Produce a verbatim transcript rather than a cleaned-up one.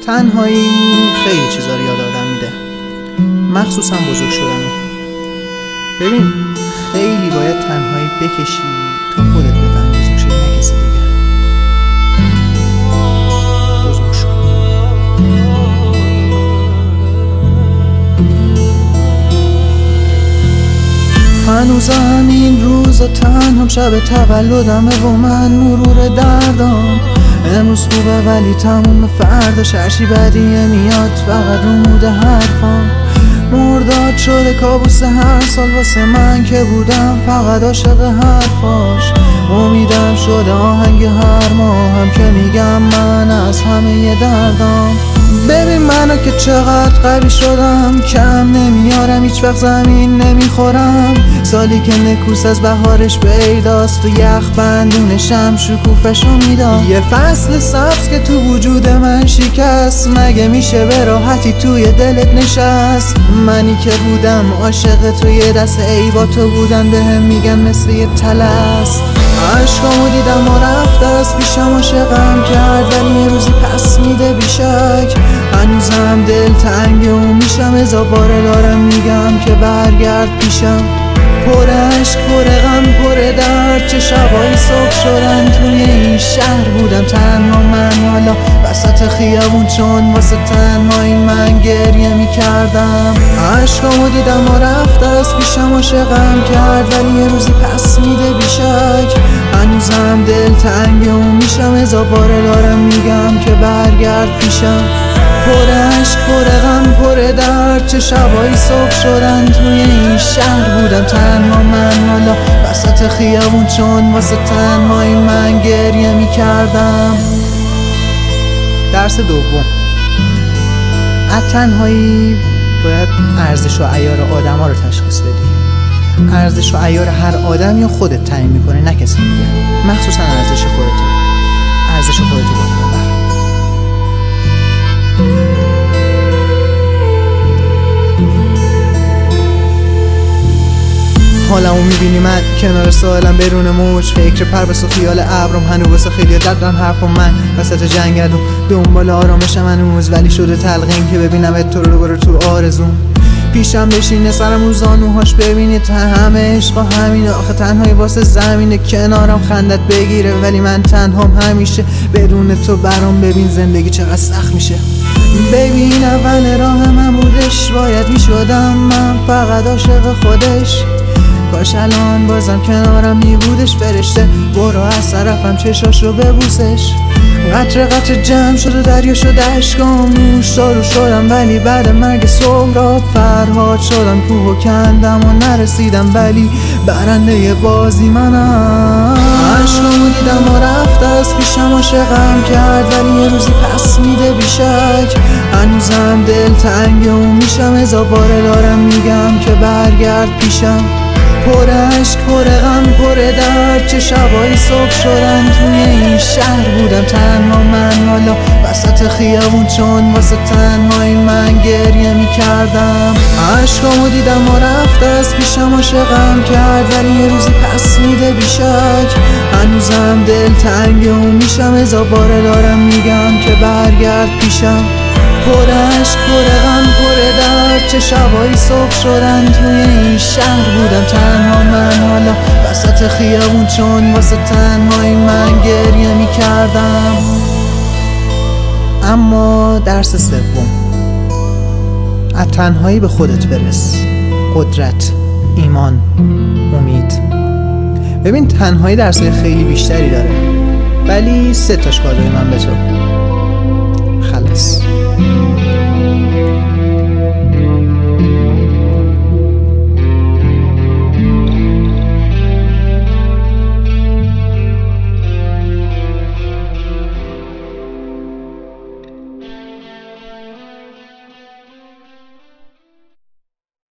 تنهایی خیلی چیزا رو یاد آدم میده، مخصوصا بزرگ شدن. ببین خیلی باید تنهایی بکشی تا خودت بفهمی بزرگ شدی، نه کسی دیگه. بزرگ شد. هنوزم این روزا تنها، شب تولدمه و من مرور دردام. امروز خوبه ولی تموم فردا، شرشی بدیه میاد فقط رو موده حرفام. مرداد شده کابوس هر سال واسه من که بودم فقط عاشق حرفاش. امیدم شده آهنگ هر ماهم که میگم من از همه دردام. ببین منو که چقدر قوی شدم، کم نمیارم هیچ وقت زمین نمیخورم. سالی که نکوس از بهارش پیداست، تو یخ بندونشم شکوفشو میدم. یه فصل سبز که تو وجود من شکست، مگه میشه به راحتی توی دلت نشست؟ منی که بودم عاشق تو، یه دست ای با تو بودن بهم میگن مثل یه طلسم. عشقامو دیدم و رفت از پیشم، عاشقم کرد ولی یه روزی پس میده بیشک. هنوزم دل تنگ اون میشم، هزار باره دارم میگم که برگرد پیشم. پر عشق پر غم پر درد، چه شبایی صبح شدن توی این شهر. بودم تنها من حالا وسط خیابون، چون واسه تنهایی من گریه میکردم. عشقامو دیدم و رفت از پیشم، عاشقم کرد ولی یه روزی پس میده بیشک. هنوزم دل تنگ اون میشم، هزار باره دارم میگم که برگرد پیشم. پر عشق پر غم پر درد، چه شبایی صبح شدن توی این شهر. بودم تنها من حالا وسط خیابون، چون واسه تنهایی من گریه میکردم. درس دوم، از تنهایی باید ارزش و عیار آدم ها رو تشخیص بدی. ارزش و عیار هر آدمی رو خودت تعیین میکنه، نه کسی دیگه. مخصوصا ارزش خودت. ارزش خودت رو بالا ببر. حالمو میبینی من کنار سالم برون موج، فکر پرواز و خیال ابرم. هنوز واسه خیلی دردن حرفم، من وسط جنگل و دنبال آرامشم هنوز. ولی شده تلقین که ببینم تو رو برو تو آرزوم. پیشم بشینه سرم رو زانوهاش ببینی تا همه عشق و همینه. آخه تنهایی واسه زمینه، کنارم خندت بگیره ولی من تنهام همیشه. بدون تو برام ببین زندگی چقدر سخت میشه. ببین اول راه من بودش، باید میشدم من فقط عاشق خودش. کاش الان بازم کنارم میبودش فرشته، برو از طرفم چشاشو ببوسش. قطره قطره جمع شد و دریا شد اشکام، نوش دارو شدم ولی بعد مرگ سهراب. فرهاد شدم کوه و کندم و نرسیدم ولی برنده بازی منم. عشقامو دیدم و رفت از پیشم، عاشقم کرد ولی یه روزی پس میده بیشک. هنوزم دل تنگ اون میشم، هزار باره دارم میگم که برگرد پیشم. پر عشق پر غم پر درد، چه شبایی صبح شدن توی این شهر. بودم تنها من حالا وسط خیابون، چون واسه تنهایی من گریه میکردم. عشقامو دیدم و رفت از پیشم، عاشقم کرد ولی یه روزی پس میده بیشک. هنوزم دل تنگ اون میشم، هزار باره دارم میگم که برگرد پیشم. پر عشق پر غم پر درد، چه شبایی صبح شدن توی این شهر. بودم تنها من حالا وسط خیابون، چون واسه تنهایی من گریه میکردم. اما درس سوم، از تنهایی به خودت برس. قدرت، ایمان، امید. ببین تنهایی درسای خیلی بیشتری داره، ولی سه تاش کادوی من به تو.